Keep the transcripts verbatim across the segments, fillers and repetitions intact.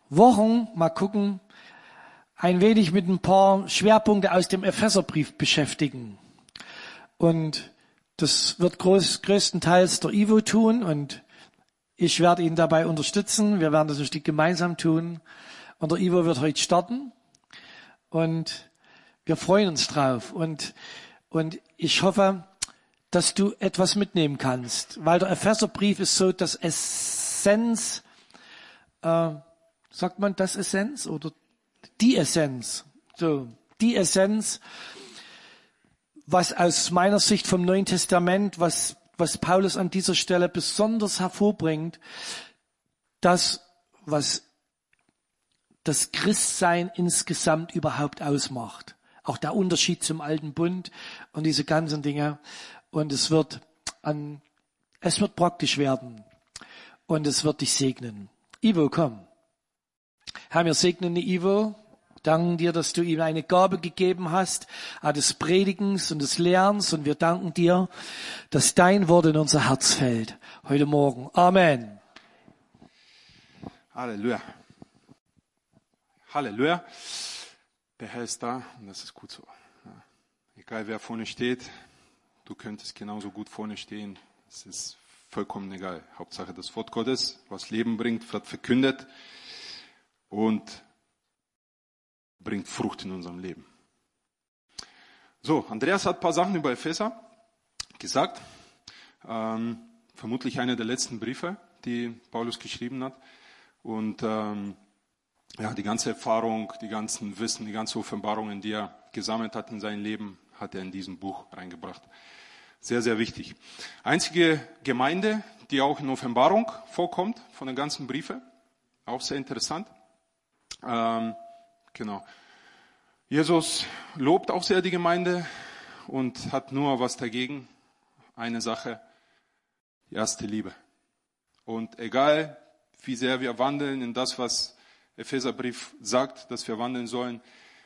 Wochen, mal gucken, ein wenig mit ein paar Schwerpunkte aus dem Epheserbrief beschäftigen. Und das wird groß, größtenteils der Ivo tun und ich werde ihn dabei unterstützen. Wir werden das natürlich gemeinsam tun. Und der Ivo wird heute starten. Und wir freuen uns drauf. Und, und ich hoffe, dass du etwas mitnehmen kannst. Weil der Epheserbrief ist so das Essenz, äh, sagt man das Essenz oder die Essenz? So, die Essenz, was aus meiner Sicht vom Neuen Testament, was, was Paulus an dieser Stelle besonders hervorbringt, das, was das Christsein insgesamt überhaupt ausmacht. Auch der Unterschied zum Alten Bund und diese ganzen Dinge. Und es wird an, es wird praktisch werden. Und es wird dich segnen. Ivo, komm. Herr, wir segnen die Ivo. Danken dir, dass du ihm eine Gabe gegeben hast, des Predigens und des Lernens. Und wir danken dir, dass dein Wort in unser Herz fällt. Heute Morgen. Amen. Halleluja. Halleluja. Der Herr ist da und das ist gut so. Ja. Egal wer vorne steht, du könntest genauso gut vorne stehen. Es ist vollkommen egal. Hauptsache das Wort Gottes, was Leben bringt, wird verkündet und bringt Frucht in unserem Leben. So, Andreas hat ein paar Sachen über Epheser gesagt. Ähm, vermutlich einer der letzten Briefe, die Paulus geschrieben hat. Und ähm, ja, die ganze Erfahrung, die ganzen Wissen, die ganzen Offenbarungen, die er gesammelt hat in seinem Leben, hat er in diesem Buch reingebracht. Sehr, sehr wichtig. Einzige Gemeinde, die auch in Offenbarung vorkommt, von den ganzen Briefen. Auch sehr interessant. Ähm, Genau. Jesus lobt auch sehr die Gemeinde und hat nur was dagegen. Eine Sache, die erste Liebe. Und egal, wie sehr wir wandeln in das, was Epheserbrief sagt, dass wir wandeln sollen,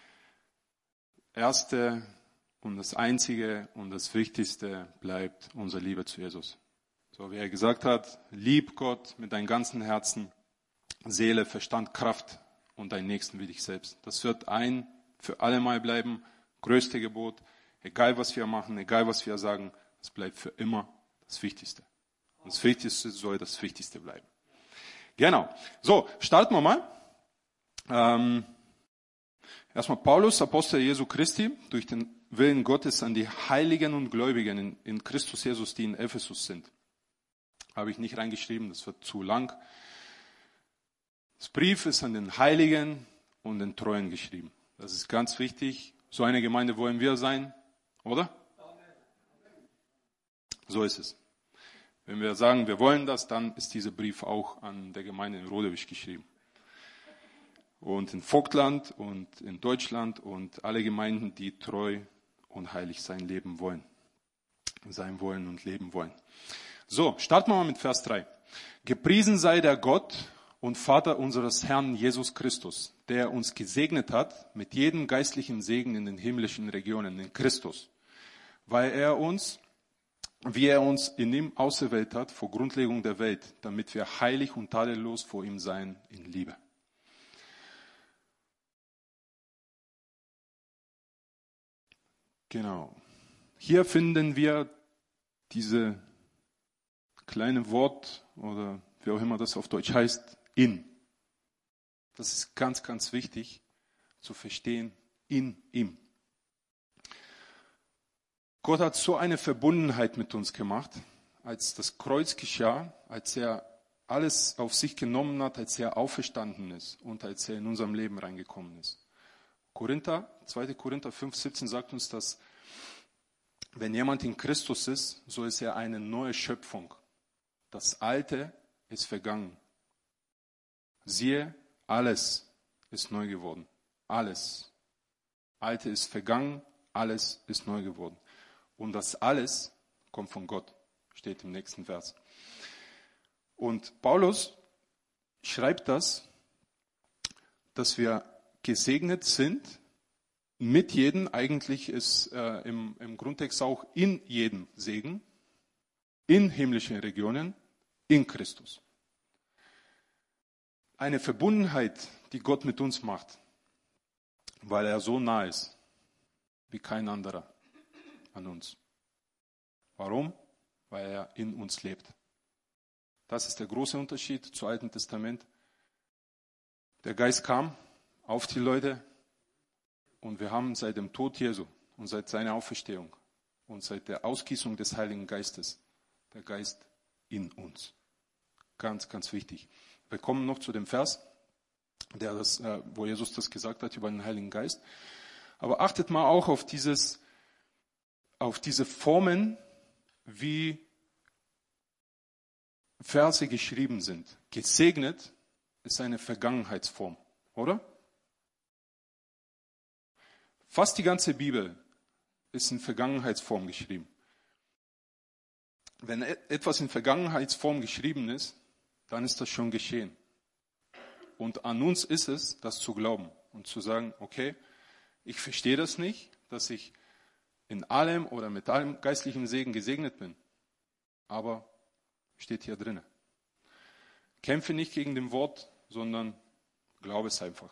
erste und das Einzige und das Wichtigste bleibt unsere Liebe zu Jesus. So wie er gesagt hat, lieb Gott mit deinem ganzen Herzen, Seele, Verstand, Kraft und deinen Nächsten wie dich selbst. Das wird ein für alle Mal bleiben, größte Gebot. Egal was wir machen, egal was wir sagen, es bleibt für immer das Wichtigste. Und das Wichtigste soll das Wichtigste bleiben. Genau. So, starten wir mal. Ähm, erstmal Paulus, Apostel Jesu Christi, durch den Willen Gottes an die Heiligen und Gläubigen in, in Christus Jesus, die in Ephesus sind. Habe ich nicht reingeschrieben, das wird zu lang. Das Brief ist an den Heiligen und den Treuen geschrieben. Das ist ganz wichtig. So eine Gemeinde wollen wir sein, oder? So ist es. Wenn wir sagen, wir wollen das, dann ist dieser Brief auch an der Gemeinde in Rodewig geschrieben. Und in Vogtland und in Deutschland und alle Gemeinden, die treu und heilig sein leben wollen. Sein wollen und leben wollen. So, starten wir mal mit Vers drei. Gepriesen sei der Gott und Vater unseres Herrn Jesus Christus, der uns gesegnet hat mit jedem geistlichen Segen in den himmlischen Regionen in Christus, weil er uns, wie er uns in ihm auserwählt hat vor Grundlegung der Welt, damit wir heilig und tadellos vor ihm seien in Liebe. Genau. Hier finden wir diese kleine Wort oder wie auch immer das auf Deutsch heißt, in. Das ist ganz, ganz wichtig zu verstehen, in ihm. Gott hat so eine Verbundenheit mit uns gemacht, als das Kreuz geschah, als er alles auf sich genommen hat, als er auferstanden ist und als er in unserem Leben reingekommen ist. Korinther, zweiter Korinther fünf siebzehn sagt uns, dass wenn jemand in Christus ist, so ist er eine neue Schöpfung. Das Alte ist vergangen. Siehe, alles ist neu geworden. Alles. Alte ist vergangen, alles ist neu geworden. Und das alles kommt von Gott, steht im nächsten Vers. Und Paulus schreibt das, dass wir gesegnet sind mit jedem, eigentlich ist äh, im, im Grundtext auch in jedem Segen, in himmlischen Regionen, in Christus. eine Verbundenheit, die Gott mit uns macht, weil er so nah ist, wie kein anderer an uns. Warum? Weil er in uns lebt. Das ist der große Unterschied zum Alten Testament. Der Geist kam auf die Leute und wir haben seit dem Tod Jesu und seit seiner Auferstehung und seit der Ausgießung des Heiligen Geistes der Geist in uns. Ganz, ganz wichtig. Wir kommen noch zu dem Vers, der das, äh, wo Jesus das gesagt hat über den Heiligen Geist. Aber achtet mal auch auf dieses, auf diese Formen, wie Verse geschrieben sind. Gesegnet ist eine Vergangenheitsform, oder? Fast die ganze Bibel ist in Vergangenheitsform geschrieben. Wenn etwas in Vergangenheitsform geschrieben ist, dann ist das schon geschehen. Und an uns ist es, das zu glauben und zu sagen, okay, ich verstehe das nicht, dass ich in allem oder mit allem geistlichen Segen gesegnet bin. Aber steht hier drin. Kämpfe nicht gegen dem Wort, sondern glaube es einfach.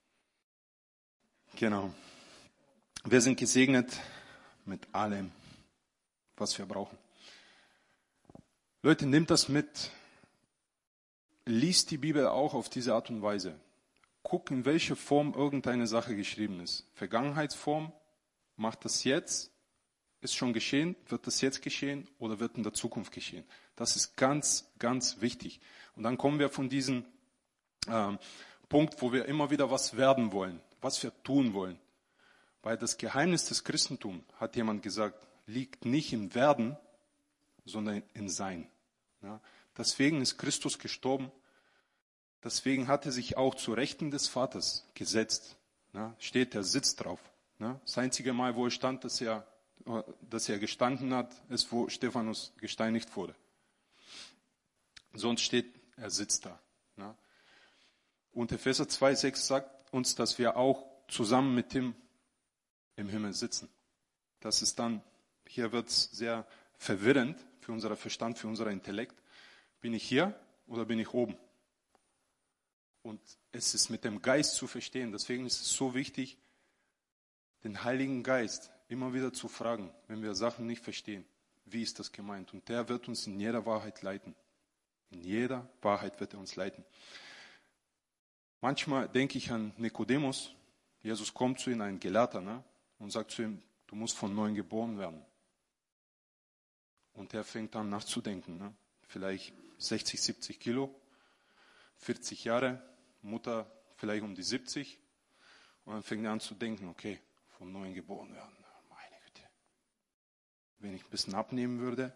Genau. Wir sind gesegnet mit allem, was wir brauchen. Leute, nehmt das mit. Liest die Bibel auch auf diese Art und Weise. Guck, in welcher Form irgendeine Sache geschrieben ist. Vergangenheitsform, macht das jetzt, ist schon geschehen, wird das jetzt geschehen oder wird in der Zukunft geschehen. Das ist ganz, ganz wichtig. Und dann kommen wir von diesem ähm, Punkt, wo wir immer wieder was werden wollen, was wir tun wollen. Weil das Geheimnis des Christentums, hat jemand gesagt, liegt nicht im Werden, sondern im Sein. Ja, deswegen ist Christus gestorben. Deswegen hat er sich auch zu Rechten des Vaters gesetzt. Ja, steht, er sitzt drauf. Ja, das einzige Mal, wo er stand, dass er, dass er gestanden hat, ist, wo Stephanus gesteinigt wurde. Sonst steht, er sitzt da. Ja. Und Epheser zwei sechs sagt uns, dass wir auch zusammen mit ihm im Himmel sitzen. Das ist dann, hier wird es sehr verwirrend für unseren Verstand, für unseren Intellekt. Bin ich hier oder bin ich oben? Und es ist mit dem Geist zu verstehen. Deswegen ist es so wichtig, den Heiligen Geist immer wieder zu fragen, wenn wir Sachen nicht verstehen. Wie ist das gemeint? Und der wird uns in jeder Wahrheit leiten. In jeder Wahrheit wird er uns leiten. Manchmal denke ich an Nikodemus. Jesus kommt zu ihm, ein Gelehrter, ne? Und sagt zu ihm, du musst von neuem geboren werden. Und er fängt an nachzudenken. Ne? Vielleicht sechzig, siebzig Kilo, vierzig Jahre, Mutter vielleicht um die siebzig. Und dann fängt er an zu denken, okay, von neuem geboren werden. Meine Güte. Wenn ich ein bisschen abnehmen würde,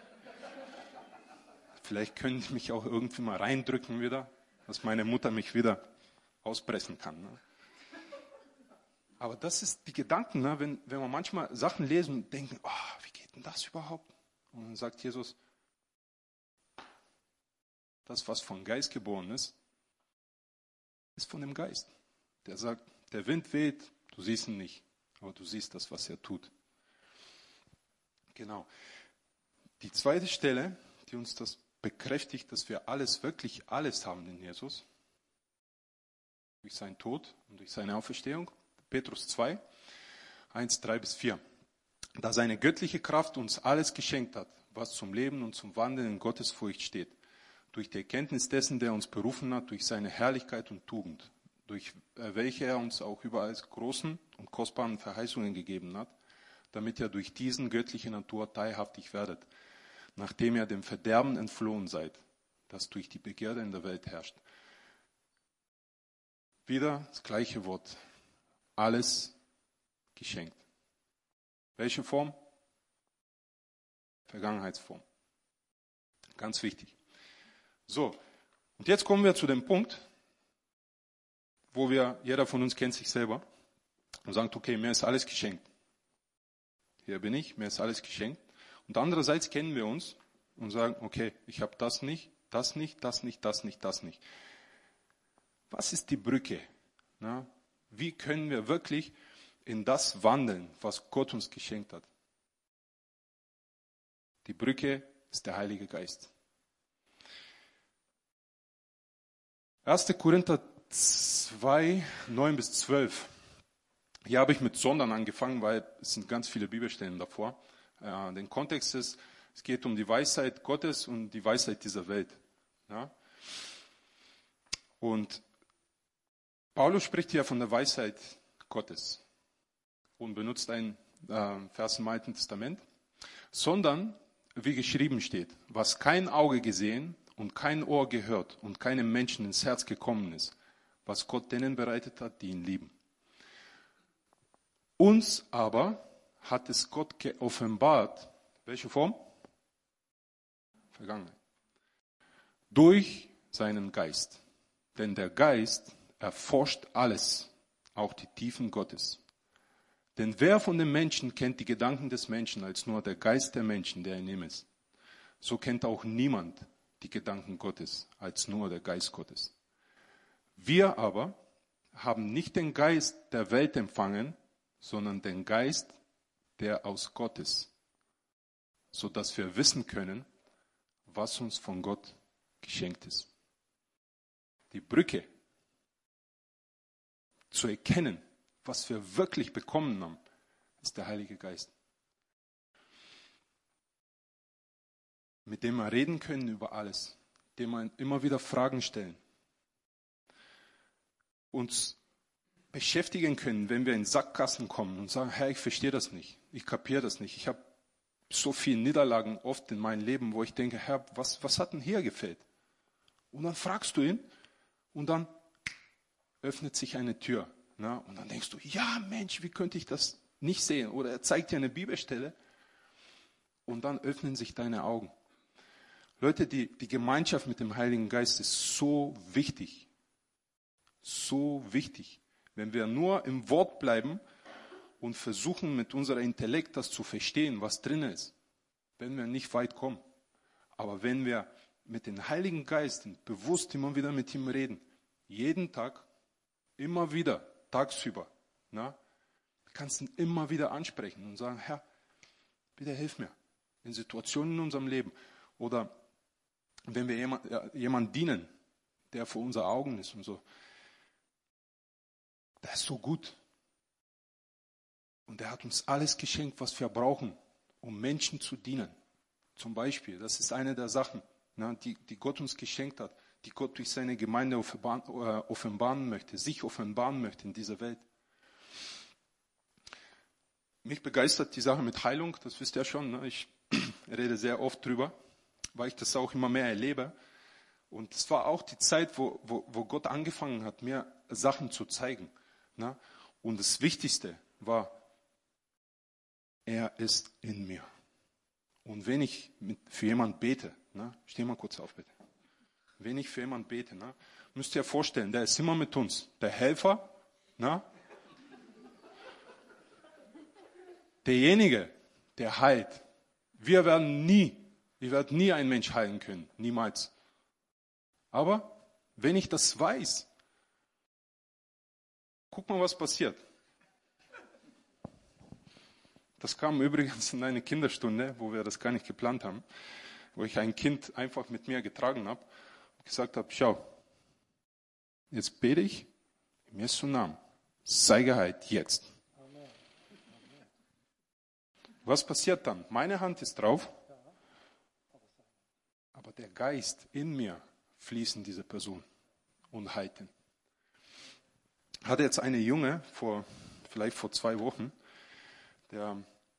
vielleicht könnte ich mich auch irgendwie mal reindrücken wieder, dass meine Mutter mich wieder auspressen kann. Ne? Aber das ist die Gedanken, ne? wenn, wenn wir manchmal Sachen lesen und denken, oh, wie geht denn das überhaupt? Und dann sagt Jesus, das, was vom Geist geboren ist, ist von dem Geist. Der sagt, der Wind weht, du siehst ihn nicht, aber du siehst das, was er tut. Genau. Die zweite Stelle, die uns das bekräftigt, dass wir alles, wirklich alles haben in Jesus, durch seinen Tod und durch seine Auferstehung, Petrus zwei, eins, drei bis vier. Da seine göttliche Kraft uns alles geschenkt hat, was zum Leben und zum Wandeln in Gottesfurcht steht, durch die Erkenntnis dessen, der uns berufen hat, durch seine Herrlichkeit und Tugend, durch welche er uns auch überall großen und kostbaren Verheißungen gegeben hat, damit ihr durch diesen göttliche Natur teilhaftig werdet, nachdem ihr dem Verderben entflohen seid, das durch die Begierde in der Welt herrscht. Wieder das gleiche Wort. Alles geschenkt. Welche Form? Vergangenheitsform. Ganz wichtig. So, und jetzt kommen wir zu dem Punkt, wo wir, jeder von uns kennt sich selber und sagt, okay, mir ist alles geschenkt. Hier bin ich, mir ist alles geschenkt. Und andererseits kennen wir uns und sagen, okay, ich habe das nicht, das nicht, das nicht, das nicht, das nicht. Was ist die Brücke? Na, wie können wir wirklich in das wandeln, was Gott uns geschenkt hat? Die Brücke ist der Heilige Geist. erster Korinther zwei, neun bis zwölf. Hier habe ich mit Sondern angefangen, weil es sind ganz viele Bibelstellen davor. Äh, der Kontext ist, es geht um die Weisheit Gottes und die Weisheit dieser Welt. Ja? Und Paulus spricht hier von der Weisheit Gottes und benutzt einen äh, Vers im Alten Testament, sondern, wie geschrieben steht, was kein Auge gesehen und kein Ohr gehört und keinem Menschen ins Herz gekommen ist, was Gott denen bereitet hat, die ihn lieben. Uns aber hat es Gott geoffenbart. Welche Form? Vergangenheit. Durch seinen Geist. Denn der Geist erforscht alles, auch die Tiefen Gottes. Denn wer von den Menschen kennt die Gedanken des Menschen als nur der Geist der Menschen, der in ihm ist? So kennt auch niemand die Gedanken Gottes als nur der Geist Gottes. Wir aber haben nicht den Geist der Welt empfangen, sondern den Geist, der aus Gott ist, sodass wir wissen können, was uns von Gott geschenkt ist. Die Brücke zu erkennen, was wir wirklich bekommen haben, ist der Heilige Geist. Mit dem wir reden können über alles, dem wir immer wieder Fragen stellen, uns beschäftigen können, wenn wir in Sackgassen kommen und sagen, Herr, ich verstehe das nicht, ich kapiere das nicht, ich habe so viele Niederlagen oft in meinem Leben, wo ich denke, Herr, was, was hat denn hier gefehlt? Und dann fragst du ihn und dann öffnet sich eine Tür. Na? Und dann denkst du, ja Mensch, wie könnte ich das nicht sehen? Oder er zeigt dir eine Bibelstelle und dann öffnen sich deine Augen. Leute, die, die Gemeinschaft mit dem Heiligen Geist ist so wichtig. So wichtig. Wenn wir nur im Wort bleiben und versuchen mit unserem Intellekt das zu verstehen, was drin ist, werden wir nicht weit kommen. Aber wenn wir mit dem Heiligen Geist bewusst immer wieder mit ihm reden, jeden Tag, immer wieder, tagsüber, na, kannst ihn immer wieder ansprechen und sagen, Herr, bitte hilf mir in Situationen in unserem Leben. Oder wenn wir jemand, ja, jemand dienen, der vor unseren Augen ist und so, der ist so gut. Und er hat uns alles geschenkt, was wir brauchen, um Menschen zu dienen. Zum Beispiel, das ist eine der Sachen, na, die, die Gott uns geschenkt hat, die Gott durch seine Gemeinde offenbaren, äh, offenbaren möchte, sich offenbaren möchte in dieser Welt. Mich begeistert die Sache mit Heilung, das wisst ihr ja schon. Ne? Ich rede sehr oft drüber, weil ich das auch immer mehr erlebe. Und es war auch die Zeit, wo, wo, wo Gott angefangen hat, mir Sachen zu zeigen. Ne? Und das Wichtigste war, er ist in mir. Und wenn ich mit, für jemanden bete, ne? Steh mal kurz auf bitte. Wenn ich für jemanden bete, ne? Müsst ihr vorstellen, der ist immer mit uns. Der Helfer, ne? Derjenige, der heilt. Wir werden nie, wir werden nie einen Mensch heilen können. Niemals. Aber wenn ich das weiß, guck mal, was passiert. Das kam übrigens in eine Kinderstunde, wo wir das gar nicht geplant haben, wo ich ein Kind einfach mit mir getragen habe und gesagt habe, schau, jetzt bete ich im Jesu Namen, sei geheilt jetzt. Was passiert dann? Meine Hand ist drauf, aber der Geist in mir fließt in diese Person und heilt ihn. Hatte jetzt eine Junge, vor, vielleicht vor zwei Wochen, der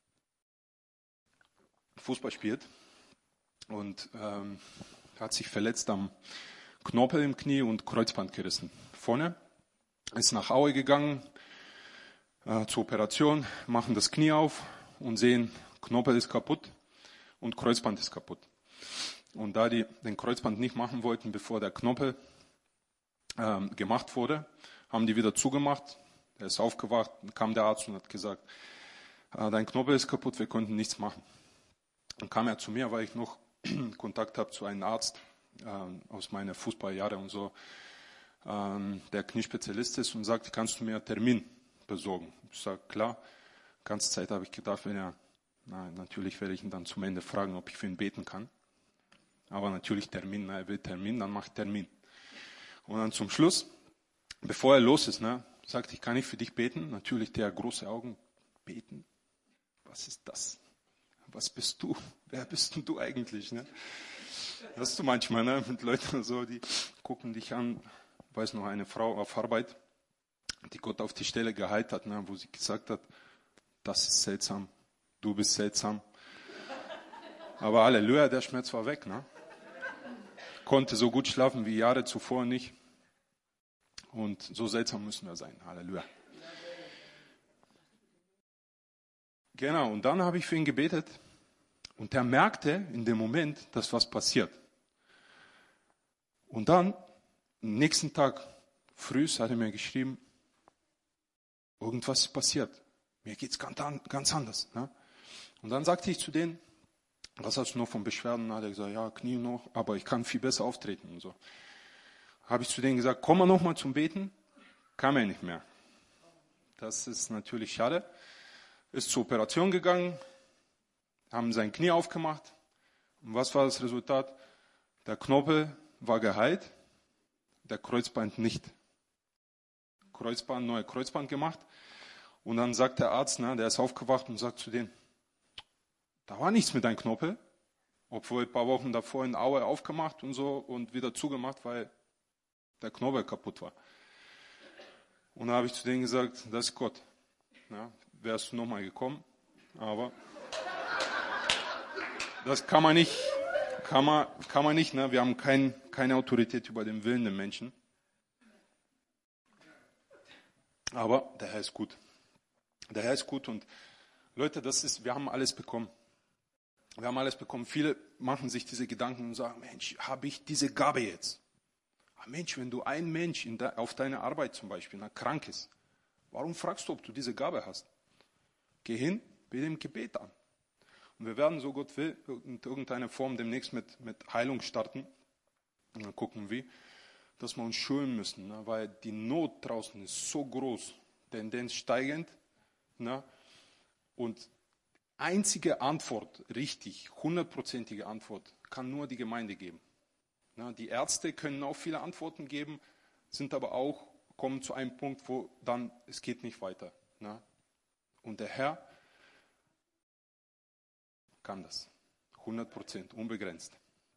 Fußball spielt und ähm, hat sich verletzt am Knorpel im Knie und Kreuzband gerissen. Vorne ist nach Aue gegangen äh, zur Operation, machen das Knie auf und sehen, Knorpel ist kaputt und Kreuzband ist kaputt. Und da die den Kreuzband nicht machen wollten, bevor der Knorpel ähm, gemacht wurde, haben die wieder zugemacht. Er ist aufgewacht, kam der Arzt und hat gesagt, dein Knorpel ist kaputt, wir konnten nichts machen. Dann kam er zu mir, weil ich noch Kontakt habe zu einem Arzt äh, aus meinen Fußballjahren und so, äh, der Kniespezialist ist und sagt, kannst du mir einen Termin besorgen? Ich sage, klar. Ganze Zeit habe ich gedacht, wenn er, na, natürlich werde ich ihn dann zum Ende fragen, ob ich für ihn beten kann. Aber natürlich Termin, na, er will Termin, dann mache ich Termin. Und dann zum Schluss, bevor er los ist, ne, sagte ich, kann ich für dich beten? Natürlich der große Augen, beten? Was ist das? Was bist du? Wer bist denn du eigentlich? Ne? Das hast du manchmal, ne, mit Leuten so, die gucken dich an. Ich weiß noch, eine Frau auf Arbeit, die Gott auf die Stelle geheilt hat, ne, wo sie gesagt hat, das ist seltsam, du bist seltsam. Aber Halleluja, der Schmerz war weg. Ne? Konnte so gut schlafen wie Jahre zuvor nicht. Und so seltsam müssen wir sein. Halleluja. Genau, und dann habe ich für ihn gebetet. Und er merkte in dem Moment, dass was passiert. Und dann, am nächsten Tag früh, hat er mir geschrieben, irgendwas ist passiert. Mir geht es ganz, ganz anders. Ne? Und dann sagte ich zu denen, was hast du noch von Beschwerden? Hat er gesagt, ja, Knie noch, aber ich kann viel besser auftreten und so. Habe ich zu denen gesagt, komm mal nochmal zum Beten. Kam er nicht mehr. Das ist natürlich schade. Ist zur Operation gegangen, haben sein Knie aufgemacht. Und was war das Resultat? Der Knorpel war geheilt, der Kreuzband nicht. Kreuzband, neue Kreuzband gemacht. Und dann sagt der Arzt, ne, der ist aufgewacht und sagt zu denen, da war nichts mit deinem Knorpel, obwohl ein paar Wochen davor in Aue aufgemacht und so und wieder zugemacht, weil der Knorpel kaputt war. Und da habe ich zu denen gesagt, das ist Gott. Ja, wärst du nochmal gekommen, aber das kann man nicht, kann man, kann man nicht, ne? Wir haben kein, keine Autorität über den Willen der Menschen. Aber der Herr ist gut. Der Herr ist gut und Leute, das ist, wir haben alles bekommen. Wir haben alles bekommen. Viele machen sich diese Gedanken und sagen, Mensch, habe ich diese Gabe jetzt? Aber Mensch, wenn du ein Mensch in de, auf deiner Arbeit zum Beispiel na, krank ist, warum fragst du, ob du diese Gabe hast? Geh hin, bete im Gebet an. Und wir werden, so Gott will, in irgendeiner Form demnächst mit, mit Heilung starten. Und dann gucken wir, dass wir uns schulen müssen, ne? Weil die Not draußen ist so groß, Tendenz steigend. Ne? Und einzige Antwort, richtig, hundertprozentige Antwort, kann nur die Gemeinde geben. Ne? Die Ärzte können auch viele Antworten geben, sind aber auch, kommen zu einem Punkt, wo dann, es geht nicht weiter. Ne? Und der Herr kann das. hundert Prozent, unbegrenzt.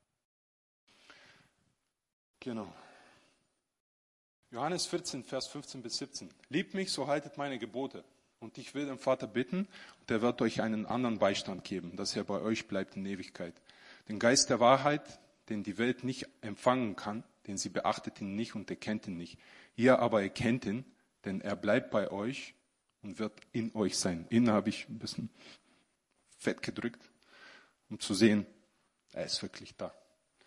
Genau. Johannes vierzehn, Vers fünfzehn bis siebzehn. Liebt mich, so haltet meine Gebote. Und ich will den Vater bitten, und er wird euch einen anderen Beistand geben, dass er bei euch bleibt in Ewigkeit. Den Geist der Wahrheit, den die Welt nicht empfangen kann, denn sie beachtet ihn nicht und erkennt ihn nicht. Ihr aber erkennt ihn, denn er bleibt bei euch und wird in euch sein. Ihn habe ich ein bisschen fett gedrückt, um zu sehen, er ist wirklich da.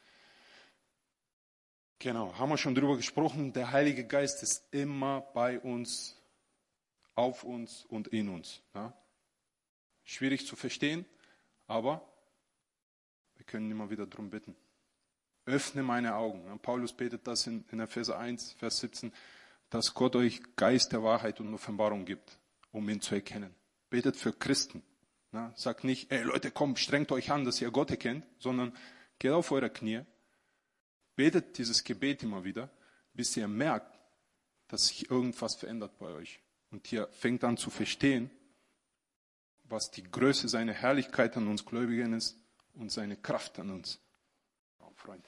Genau, haben wir schon drüber gesprochen, der Heilige Geist ist immer bei uns, auf uns und in uns. Ja? Schwierig zu verstehen, aber wir können immer wieder darum bitten. Öffne meine Augen. Ja? Paulus betet das in, in Epheser eins, Vers siebzehn, dass Gott euch Geist der Wahrheit und Offenbarung gibt, um ihn zu erkennen. Betet für Christen. Ja? Sagt nicht, ey Leute, komm, strengt euch an, dass ihr Gott erkennt, sondern geht auf eure Knie. Betet dieses Gebet immer wieder, bis ihr merkt, dass sich irgendwas verändert bei euch. Und ihr fängt an zu verstehen, was die Größe seiner Herrlichkeit an uns Gläubigen ist und seine Kraft an uns. Oh, Freund.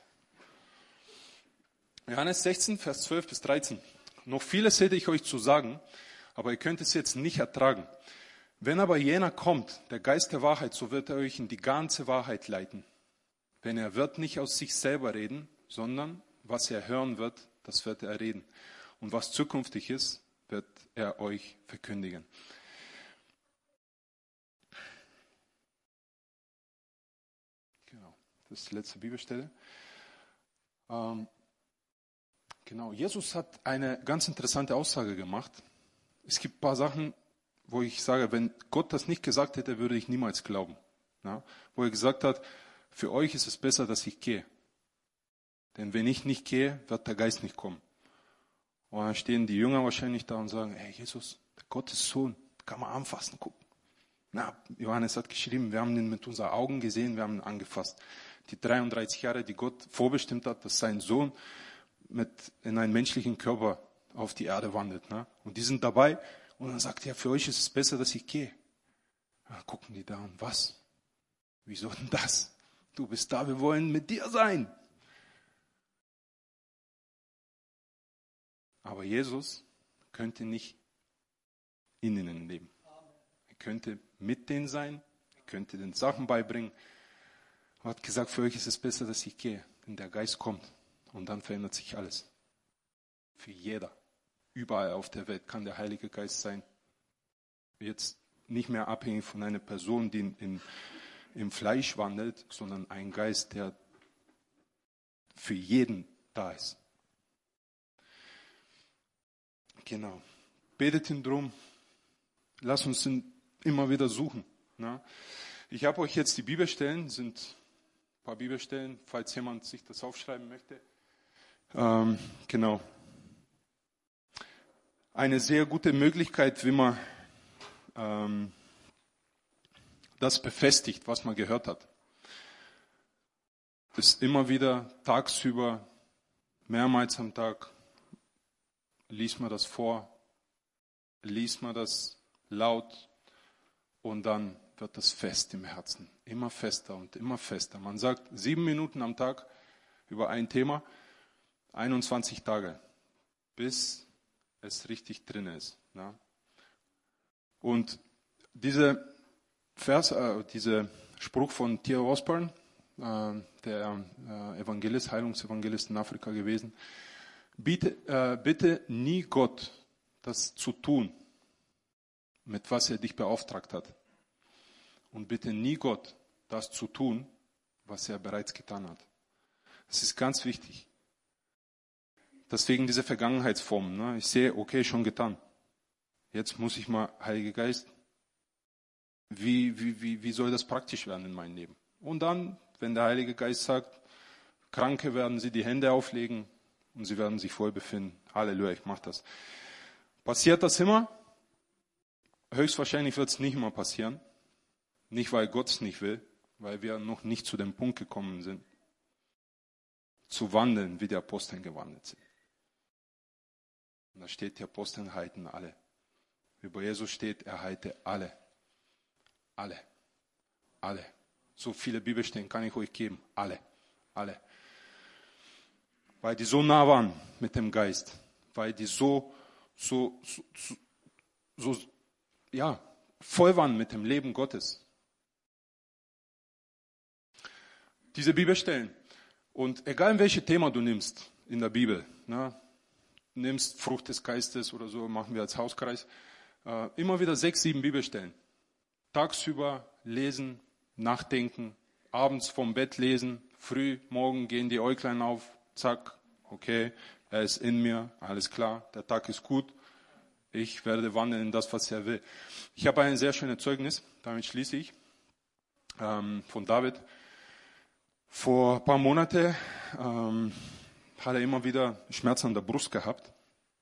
Johannes sechzehn, Vers zwölf bis dreizehn. Noch vieles hätte ich euch zu sagen, aber ihr könnt es jetzt nicht ertragen. Wenn aber jener kommt, der Geist der Wahrheit, so wird er euch in die ganze Wahrheit leiten. Denn er wird nicht aus sich selber reden, sondern was er hören wird, das wird er reden. Und was zukünftig ist, wird er euch verkündigen. Genau, das ist die letzte Bibelstelle. Ähm, genau, Jesus hat eine ganz interessante Aussage gemacht. Es gibt ein paar Sachen, wo ich sage, wenn Gott das nicht gesagt hätte, würde ich niemals glauben. Ja? Wo er gesagt hat, für euch ist es besser, dass ich gehe. Denn wenn ich nicht gehe, wird der Geist nicht kommen. Und dann stehen die Jünger wahrscheinlich da und sagen, hey Jesus, der Gottes Sohn, kann man anfassen, gucken. Na, Johannes hat geschrieben, wir haben ihn mit unseren Augen gesehen, wir haben ihn angefasst. Die dreiunddreißig Jahre, die Gott vorbestimmt hat, dass sein Sohn mit in einen menschlichen Körper auf die Erde wandelt. Ne? Und die sind dabei und dann sagt er, für euch ist es besser, dass ich gehe. Dann gucken die da und was? Wieso denn das? Du bist da, wir wollen mit dir sein. Aber Jesus könnte nicht in ihnen leben. Er könnte mit denen sein, er könnte den Sachen beibringen. Er hat gesagt, für euch ist es besser, dass ich gehe, denn der Geist kommt und dann verändert sich alles. Für jeder, überall auf der Welt kann der Heilige Geist sein. Jetzt nicht mehr abhängig von einer Person, die in, in, im Fleisch wandelt, sondern ein Geist, der für jeden da ist. Genau. Betet ihn drum. Lass uns ihn immer wieder suchen. Ne? Ich habe euch jetzt die Bibelstellen, sind ein paar Bibelstellen, falls jemand sich das aufschreiben möchte. Ähm, genau. Eine sehr gute Möglichkeit, wie man ähm, das befestigt, was man gehört hat, ist immer wieder tagsüber, mehrmals am Tag, liest man das vor, liest man das laut und dann wird das fest im Herzen. Immer fester und immer fester. Man sagt sieben Minuten am Tag über ein Thema, einundzwanzig Tage, bis es richtig drin ist. Ne? Und diese Vers, äh, dieser Spruch von Theo Osborne, äh, der äh, Evangelist, Heilungsevangelist in Afrika gewesen, bitte, äh, bitte nie Gott das zu tun, mit was er dich beauftragt hat. Und bitte nie Gott das zu tun, was er bereits getan hat. Das ist ganz wichtig. Deswegen diese Vergangenheitsformen. Ne? Ich sehe, okay, schon getan. Jetzt muss ich mal, Heiliger Geist, wie, wie, wie, wie soll das praktisch werden in meinem Leben? Und dann, wenn der Heilige Geist sagt, Kranke werden sie die Hände auflegen und sie werden sich voll befinden. Halleluja, ich mache das. Passiert das immer? Höchstwahrscheinlich wird es nicht immer passieren. Nicht, weil Gott es nicht will, weil wir noch nicht zu dem Punkt gekommen sind, zu wandeln, wie die Aposteln gewandelt sind. Und da steht, die Aposteln heilten alle. Über Jesus steht, er heilte alle. Alle. Alle. So viele Bibelstellen kann ich euch geben. Alle. Alle. Weil die so nah waren mit dem Geist. Weil die so, so, so, so, so ja, voll waren mit dem Leben Gottes. Diese Bibelstellen. Und egal welches Thema du nimmst in der Bibel, ne, nimmst Frucht des Geistes oder so, machen wir als Hauskreis, äh, immer wieder sechs, sieben Bibelstellen. Tagsüber lesen, nachdenken, abends vom Bett lesen, früh, morgen gehen die Äuglein auf, zack, okay, er ist in mir, alles klar, der Tag ist gut, ich werde wandeln in das, was er will. Ich habe ein sehr schönes Zeugnis, damit schließe ich, ähm, von David. Vor ein paar Monaten ähm, hat er immer wieder Schmerzen an der Brust gehabt,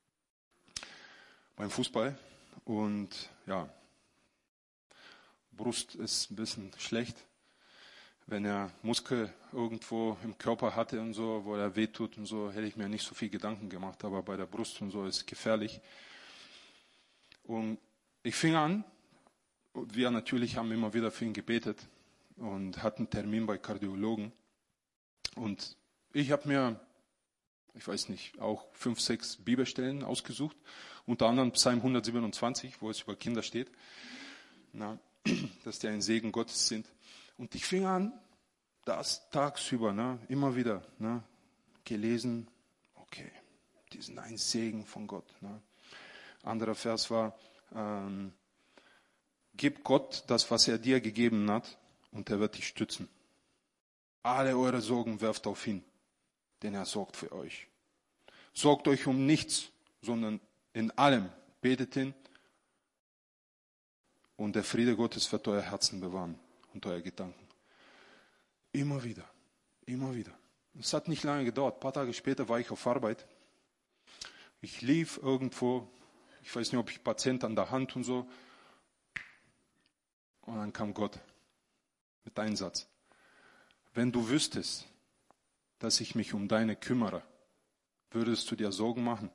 beim Fußball. Und ja, Brust ist ein bisschen schlecht, wenn er Muskel irgendwo im Körper hatte und so, wo er wehtut und so, hätte ich mir nicht so viel Gedanken gemacht, aber bei der Brust und so ist es gefährlich. Und ich fing an, und wir natürlich haben immer wieder für ihn gebetet und hatten einen Termin bei Kardiologen. Und ich habe mir, ich weiß nicht, auch fünf, sechs Bibelstellen ausgesucht, unter anderem Psalm hundertsiebenundzwanzig, wo es über Kinder steht, na, dass die ein Segen Gottes sind. Und ich fing an, das tagsüber, ne, immer wieder ne, gelesen, okay, die sind ein Segen von Gott. Ne. Anderer Vers war, ähm, gib Gott das, was er dir gegeben hat, und er wird dich stützen. Alle eure Sorgen werft auf ihn, denn er sorgt für euch. Sorgt euch um nichts, sondern in allem betet ihn, und der Friede Gottes wird euer Herzen bewahren und euer Gedanken. Immer wieder, immer wieder. Es hat nicht lange gedauert. Ein paar Tage später war ich auf Arbeit. Ich lief irgendwo, ich weiß nicht, ob ich Patient an der Hand und so. Und dann kam Gott mit einem Satz. Wenn du wüsstest, dass ich mich um deine kümmere, Würdest du dir Sorgen machen?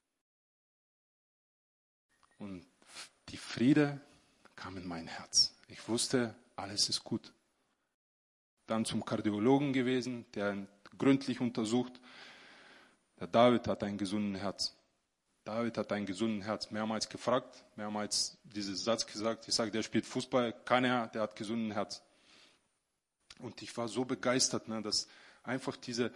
Und die Friede kam in mein Herz. Ich wusste, alles ist gut. Dann zum Kardiologen gewesen, der ihn gründlich untersucht. Der David hat ein gesundes Herz. David hat ein gesundes Herz. Mehrmals gefragt, mehrmals diesen Satz gesagt. Ich sage, der spielt Fußball, kann er, der hat gesundes Herz. Und ich war so begeistert, ne, dass einfach diese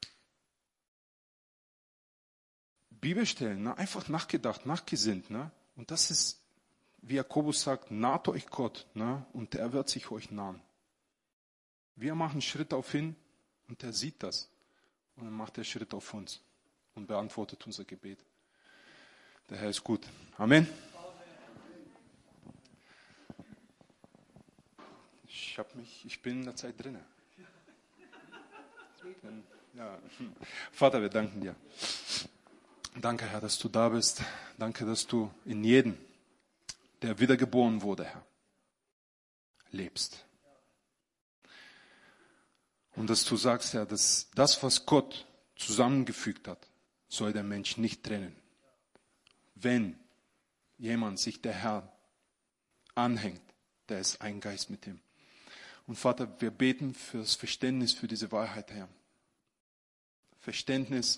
Bibelstellen, ne, einfach nachgedacht, nachgesinnt. Ne, und das ist, wie Jakobus sagt, naht euch Gott, ne, und er wird sich euch nahen. Wir machen Schritt auf ihn und er sieht das. Und dann macht er Schritt auf uns und beantwortet unser Gebet. Der Herr ist gut. Amen. Ich hab mich, ich bin in der Zeit drin. Ich bin, ja. Vater, wir danken dir. Danke, Herr, dass du da bist. Danke, dass du in jedem, der wiedergeboren wurde, Herr, lebst. Und dass du sagst, Herr, dass das, was Gott zusammengefügt hat, soll der Mensch nicht trennen. Wenn jemand sich der Herr anhängt, der ist ein Geist mit ihm. Und Vater, wir beten für das Verständnis für diese Wahrheit, Herr. Verständnis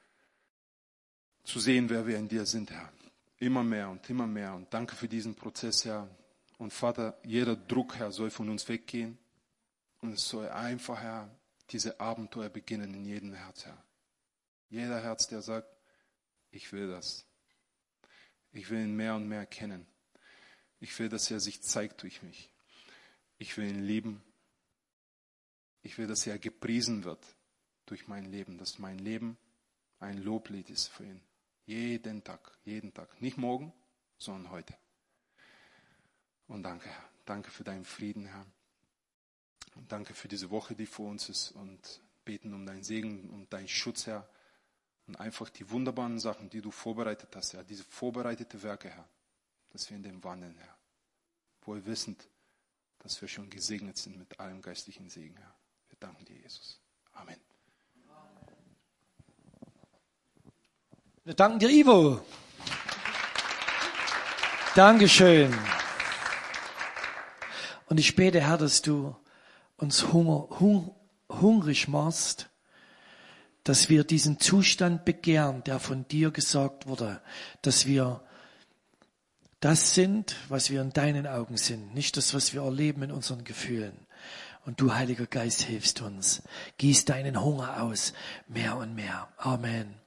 zu sehen, wer wir in dir sind, Herr. Immer mehr und immer mehr. Und danke für diesen Prozess, Herr. Und Vater, jeder Druck, Herr, soll von uns weggehen. Und es soll einfach, Herr, diese Abenteuer beginnen in jedem Herz, Herr. Jeder Herz, der sagt, ich will das. Ich will ihn mehr und mehr kennen. Ich will, dass er sich zeigt durch mich. Ich will ihn lieben. Ich will, dass er gepriesen wird durch mein Leben, dass mein Leben ein Loblied ist für ihn. Jeden Tag, jeden Tag. Nicht morgen, sondern heute. Und danke, Herr. Danke für deinen Frieden, Herr. Und danke für diese Woche, die vor uns ist. Und beten um deinen Segen, um deinen Schutz, Herr. Und einfach die wunderbaren Sachen, die du vorbereitet hast, Herr. Diese vorbereitete Werke, Herr. Dass wir in dem wandeln, Herr. Wohl wissend, dass wir schon gesegnet sind mit allem geistlichen Segen, Herr. Wir danken dir, Jesus. Amen. Wir danken dir, Ivo. Dankeschön. Und ich bete, Herr, dass du uns Hunger, hung, hungrig machst, dass wir diesen Zustand begehren, der von dir gesagt wurde, dass wir das sind, was wir in deinen Augen sind, nicht das, was wir erleben in unseren Gefühlen. Und du, Heiliger Geist, hilfst uns. Gieß deinen Hunger aus, mehr und mehr. Amen.